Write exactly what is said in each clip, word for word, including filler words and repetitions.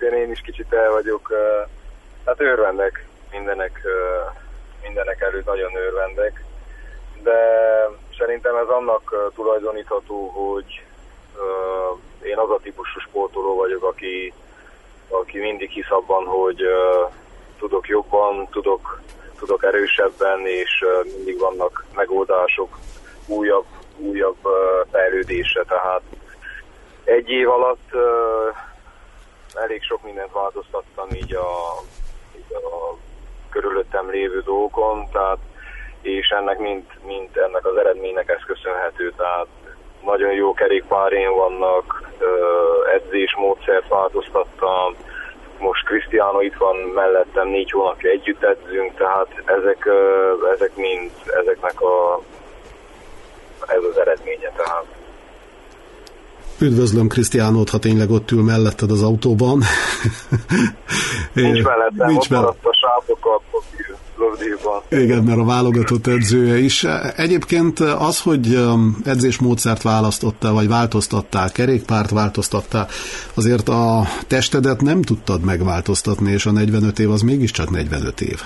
szintén én is kicsit el vagyok, hát örvendek mindenek, mindenek előtt, nagyon örvendek, de szerintem ez annak tulajdonítható, hogy én az a típusú sportoló vagyok, aki, aki mindig hisz abban, hogy tudok jobban, tudok, tudok erősebben, és mindig vannak megoldások újabb, újabb fejlődésre, tehát egy év alatt uh, elég sok mindent változtattam így a, így a körülöttem lévő dolgokon, tehát, és ennek mind, mind ennek az eredménynek ez köszönhető, tehát nagyon jó kerékpárén vannak, uh, edzésmódszert változtattam, most Cristiano itt van mellettem, négy hónapja együtt edzünk, tehát ezek, uh, ezek mind, ezeknek a, ez az eredménye, tehát. Üdvözlöm Cristianót, ha tényleg ott ül melletted az autóban. Nincs mellettem, Nincs ott maradt a sápokkal Plovdivban. Igen, mert a válogatott edzője is. Egyébként az, hogy edzésmódszert választottál, vagy változtattál, kerékpárt változtattál, azért a testedet nem tudtad megváltoztatni, és a negyvenöt év az mégiscsak negyvenöt év.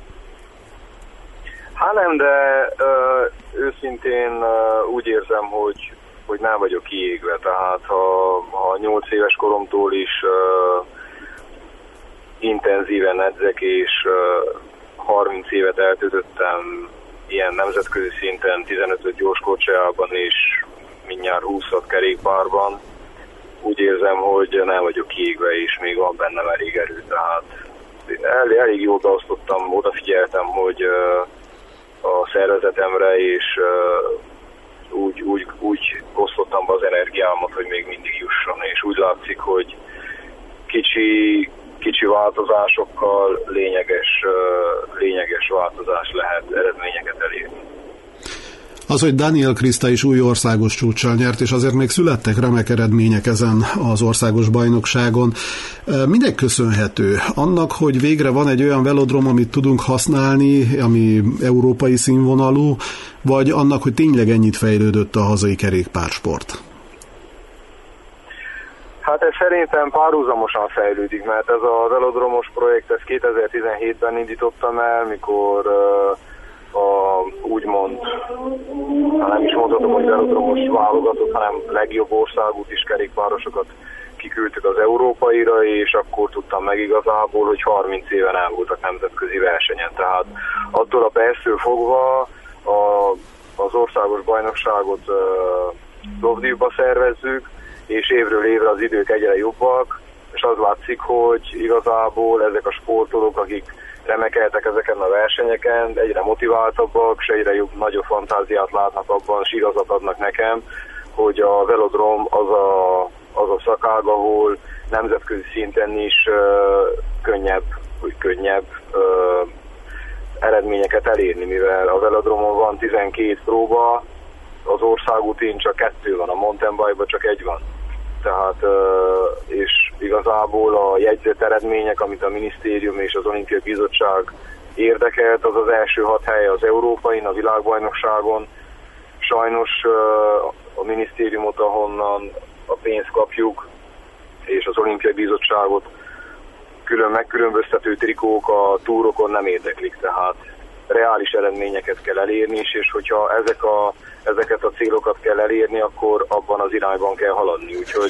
Hát nem, de ö, őszintén ö, úgy érzem, hogy hogy nem vagyok kiégve, tehát ha, ha nyolc éves koromtól is uh, intenzíven edzek, és uh, harminc évet eltöltöttem ilyen nemzetközi szinten, tizenöt gyorskocsijában és mindjárt húszat kerékpárban, úgy érzem, hogy nem vagyok kiégve, és még van bennem elég erő, tehát elég, elég jól beosztottam, odafigyeltem, hogy uh, a szervezetemre, és uh, Úgy, úgy, úgy osztottam be az energiámat, hogy még mindig jusson, és úgy látszik, hogy kicsi, kicsi változásokkal lényeges, lényeges változás lehet eredményeket elérni. Az, hogy Daniel Krista is új országos csúccsal nyert, és azért még születtek remek eredmények ezen az országos bajnokságon. Minek köszönhető? Annak, hogy végre van egy olyan velodrom, amit tudunk használni, ami európai színvonalú, vagy annak, hogy tényleg ennyit fejlődött a hazai kerékpársport? Hát ez szerintem párhuzamosan fejlődik, mert ez a velodromos projekt, ez kétezer-tizenhétben indítottam el, mikor a úgymond, nem is mondhatom, hogy velodromos válogatott, hanem legjobb országúti is kerékpárosokat kiküldtük az európaira, és akkor tudtam meg igazából, hogy harminc éven el voltak nemzetközi versenyen. Tehát attól a perctől fogva a, az országos bajnokságot Plovdivba szervezzük, és évről évre az idők egyre jobbak, és az látszik, hogy igazából ezek a sportolók, akik remekeltek ezeken a versenyeken, egyre motiváltabbak, és egyre jobb, nagyobb fantáziát látnak abban, és igazat adnak nekem, hogy a velodrom az a, az a szakág, ahol nemzetközi szinten is uh, könnyebb, hogy könnyebb uh, eredményeket elérni, mivel a velodromon van tizenkét próba, az országútin csak kettő van, a mountain bike-ban csak egy van. Tehát, uh, és igazából a jegyzett eredmények, amit a minisztérium és az Olimpiai Bizottság érdekelt, az az első hat hely az Európain, a világbajnokságon. Sajnos uh, a minisztériumot, ahonnan a pénzt kapjuk, és az Olimpiai Bizottságot külön megkülönböztető trikók a túrokon nem érdeklik, tehát reális eredményeket kell elérni, és hogyha ezek a, ezeket a célokat kell elérni, akkor abban az irányban kell haladni. Úgyhogy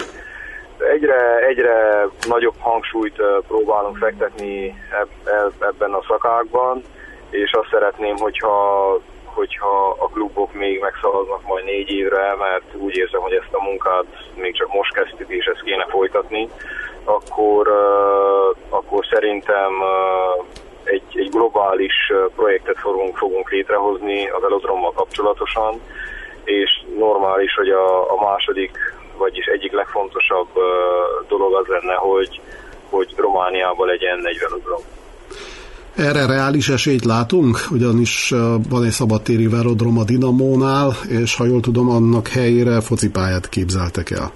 egyre, egyre nagyobb hangsúlyt próbálunk fektetni ebben a szakákban, és azt szeretném, hogyha, hogyha a klubok még megszavaznak majd négy évre, mert úgy érzem, hogy ezt a munkát még csak most kezdtük, és ezt kéne folytatni, akkor, akkor szerintem egy, egy globális projektet fogunk, fogunk létrehozni a velodrommal kapcsolatosan, és normális, hogy a, a második, vagyis egyik legfontosabb dolog az lenne, hogy, hogy Romániában legyen egy velodrom. Erre reális esélyt látunk, ugyanis van egy szabadtéri velodrom a Dinamónál, és ha jól tudom, annak helyére focipályát képzeltek el.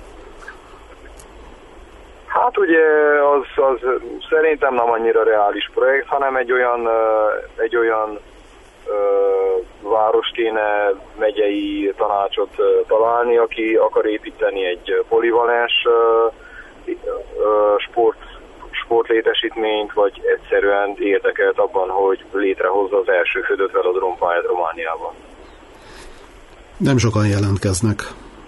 Hát ugye az, az szerintem nem annyira reális projekt, hanem egy olyan, egy olyan ö, város kéne megyei tanácsot találni, aki akar építeni egy polivalens ö, ö, sport, létesítményt, vagy egyszerűen érdekelt abban, hogy létrehozza az első födött velodrompályát Romániában. Nem sokan jelentkeznek.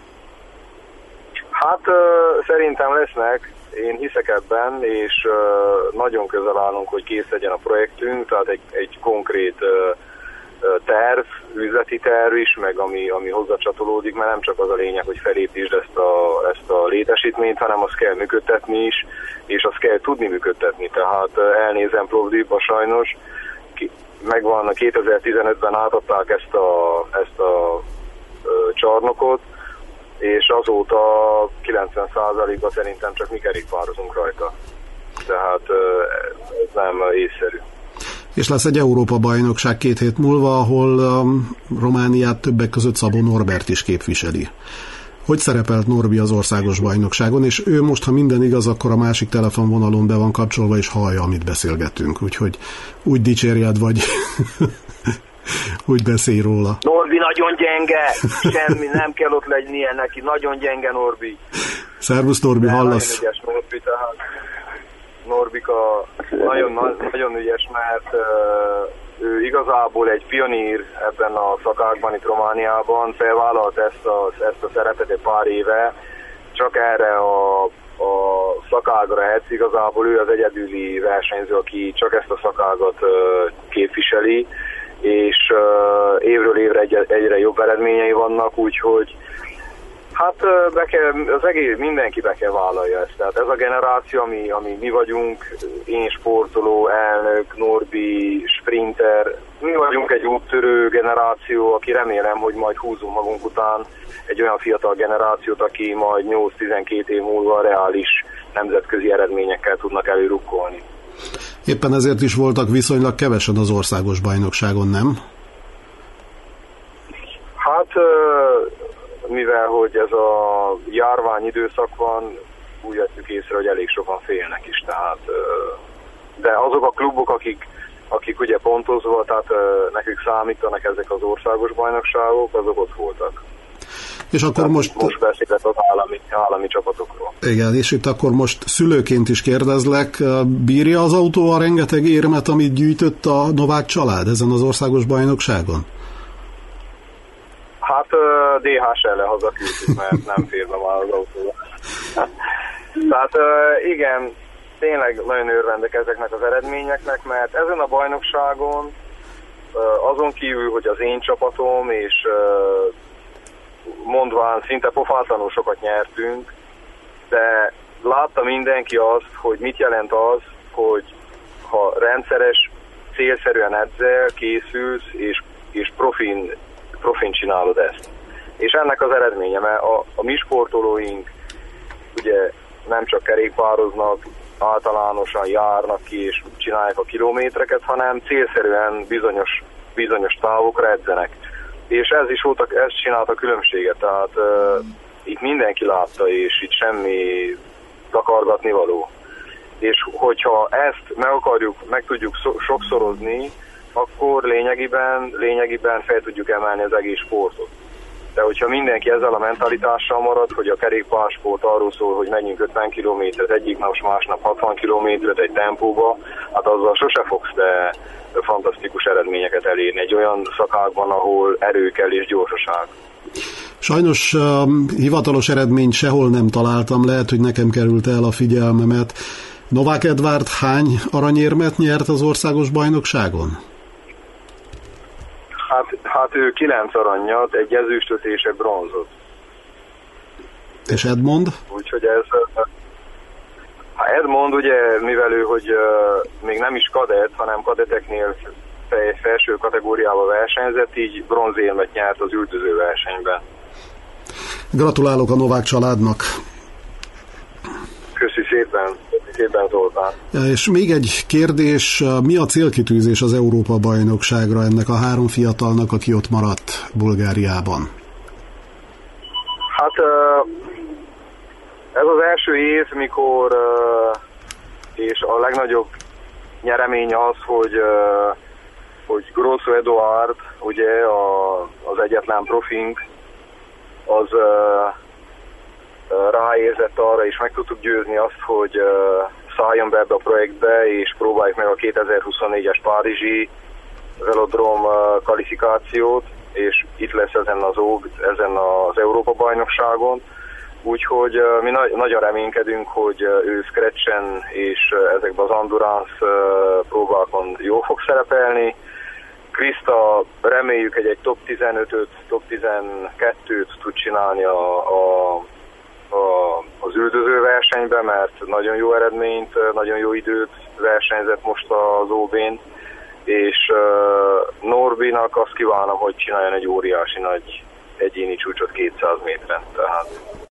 Hát szerintem lesznek, én hiszek ebben, és nagyon közel állunk, hogy kész legyen a projektünk, tehát egy, egy konkrét terv, üzleti terv is, meg ami, ami hozzácsatolódik, mert nem csak az a lényeg, hogy felépítsd ezt a, ezt a létesítményt, hanem azt kell működtetni is, és azt kell tudni működtetni. Tehát elnézem Plovdivba sajnos, megvan a kétezer-tizenötben átadták ezt a, ezt a ö, csarnokot, és azóta kilencven százalékban szerintem csak mi kerékpározunk rajta. Tehát ö, ez nem észszerű. És lesz egy Európa-bajnokság két hét múlva, ahol um, Romániát többek között Szabó Norbert is képviseli. Hogy szerepelt Norbi az országos bajnokságon, és ő most, ha minden igaz, akkor a másik telefonvonalon be van kapcsolva, és hallja, amit beszélgetünk. Úgyhogy úgy dicsérjed, vagy úgy beszélj róla. Norbi nagyon gyenge, semmi, nem kell ott lennie neki, nagyon gyenge Norbi. Szervusz Norbi, de hallasz? Nagyon ügyes Norbi, tehát Norbika nagyon, nagyon ügyes, mert uh, ő igazából egy pionír ebben a szakákban itt Romániában, felvállalt ezt a, ezt a szerepet egy pár éve, csak erre a, a szakágra hetsz, igazából ő az egyedüli versenyző, aki csak ezt a szakágat uh, képviseli, és uh, évről évre egy, egyre jobb eredményei vannak, úgyhogy hát be kell, az egész, mindenki be kell vállalja ezt. Tehát ez a generáció, ami, ami mi vagyunk, én sportoló, elnök, Norbi, sprinter, mi vagyunk egy úttörő generáció, aki remélem, hogy majd húzunk magunk után egy olyan fiatal generációt, aki majd nyolc-tizenkét év múlva reális nemzetközi eredményekkel tudnak előrukkolni. Éppen ezért is voltak viszonylag kevesen az országos bajnokságon, nem? Hát mivel hogy ez a járvány időszak van, úgy vettük észre, hogy elég sokan félnek is. Tehát, de azok a klubok, akik, akik ugye pontozva, tehát nekük számítanak ezek az országos bajnokságok, azok ott voltak. És akkor tehát most... Most beszélek az állami, állami csapatokról. Igen, és itt akkor most szülőként is kérdezlek, bírja az autó a rengeteg érmet, amit gyűjtött a Novák család ezen az országos bajnokságon? Hát dé há es el-le hazaküldtük, mert nem férne már az autóba. Tehát igen, tényleg nagyon örvendek ezeknek az eredményeknek, mert ezen a bajnokságon azon kívül, hogy az én csapatom, és mondván szinte pofátlanul sokat nyertünk, de látta mindenki azt, hogy mit jelent az, hogy ha rendszeres, célszerűen edzel, készülsz, és, és profin, profin csinálod ezt. És ennek az eredménye, mert a, a mi sportolóink ugye nem csak kerékpároznak, általánosan járnak ki és csinálják a kilométereket, hanem célszerűen bizonyos, bizonyos távokra edzenek. És ez is volt, ez csinálta a különbséget, tehát uh, itt mindenki látta, és itt semmi takargatni való. És hogyha ezt meg akarjuk, meg tudjuk sokszorozni, akkor lényegében, lényegében fel tudjuk emelni az egész sportot. De hogyha mindenki ezzel a mentalitással marad, hogy a kerékpársport arról szól, hogy menjünk ötven kilométert egyik nap, másnap hatvan kilométert egy tempóba, hát azzal sose fogsz te fantasztikus eredményeket elérni egy olyan szakákban, ahol erő kell és gyorsaság. Sajnos uh, hivatalos eredményt sehol nem találtam, lehet, hogy nekem került el a figyelmemet. Novák Edvard hány aranyérmet nyert az országos bajnokságon? Hát, hát ő kilenc aranyat, egy ezüstöt és egy bronzot. És Edmond? Úgyhogy ez... Hát Edmond ugye, mivel ő, hogy uh, még nem is kadett, hanem kadeteknél felső kategóriában versenyzett, így bronzérmet nyert az üldöző versenyben. Gratulálok a Novák családnak! Köszi szépen, szépen Zoltán. És még egy kérdés, mi a célkitűzés az Európa-bajnokságra ennek a három fiatalnak, aki ott maradt Bulgáriában? Hát ez az első év, mikor és a legnagyobb nyeremény az, hogy, hogy Grosso Eduard, ugye a, az egyetlen profink, az ráérzett arra, és meg tudtuk győzni azt, hogy szálljon be ebbe a projektbe, és próbáljuk meg a kétezer-huszonnégyes párizsi velodrom kvalifikációt, és itt lesz ezen az, ezen az Európa-bajnokságon. Úgyhogy uh, mi nagy, nagyon reménykedünk, hogy uh, ő scratchen és uh, ezekben az endurance uh, próbákon jól fog szerepelni. Krista reméljük, hogy egy top tizenötöt, top tizenkettőt tud csinálni a, a, a, az üldöző versenyben, mert nagyon jó eredményt, nagyon jó időt versenyzett most az ó bén, és uh, Norbinak azt kívánom, hogy csináljon egy óriási nagy egyéni csúcsot kétszáz méteren. Tehát